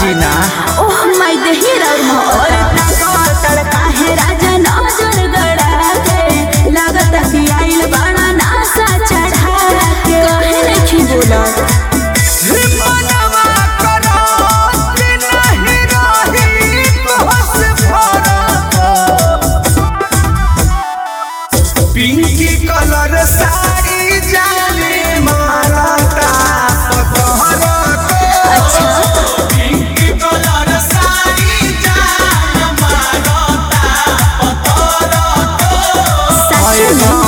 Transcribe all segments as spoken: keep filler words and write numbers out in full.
बाजी ना। Oh my देही राउर मोर तड़ काहे राजा नजर गड़ा के लागत कि आइल बड़ा नासा चढ़ा के काहे नहीं बोला पिंकी कलर साड़ी जाने मारता पतोहरा को। अच्छा पिंकी कलर साड़ी जाने मारता पतोहरा को। सच में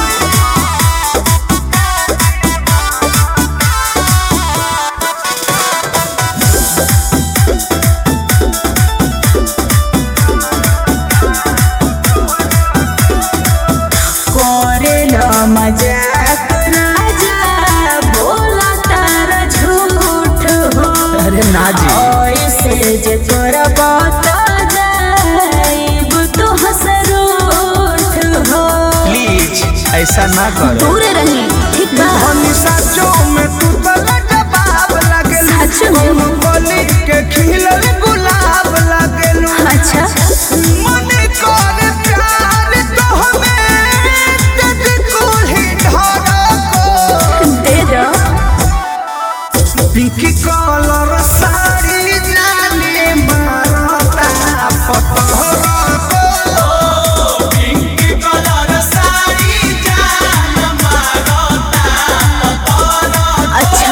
मजाक राजा बोला तारा झूठ हो। अरे ना जी ऐसे जे तोरा बात जाइब तो हसरूठ हो। प्लीज ऐसा ना करो। दूर रही ठीक बा। हमेशा जो में तू तला जवाब लागेल। सच में गली के खिलल गुलाब लागेल। अच्छा मन कर प्यार तो हमें दे कोही धारा को। दे दो पिंकी कलर साड़ी जाने मारता पतोहरा को। पिंकी कलर साड़ी जाने मारता पतोहरा को। अच्छा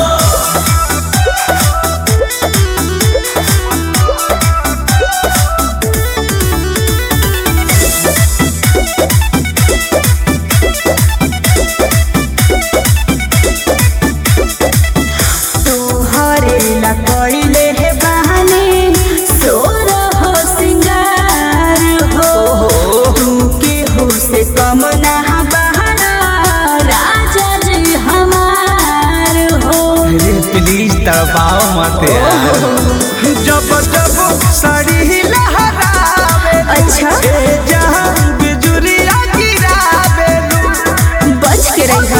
कइले हे बहाने सोर हो सिंगार हो। तू के हो से कम ना बहाना राजा जी हमार हो। अरे प्लीज तड़पाओ मत यार। जब जब साड़ी लहरावे। अच्छा जहां बिजुरिया गिरावे। बच के रही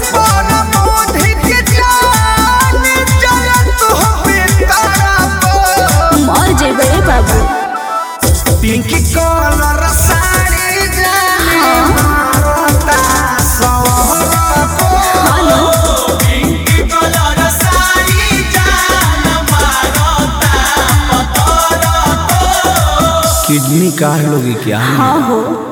मर जेबे बाबू। पिंकी कलर साड़ी जाने मारता पतोहरा को। पिंकी कलर साड़ी जाने मारता पतोहरा को। किडनी काट लोगे क्या? हाँ हो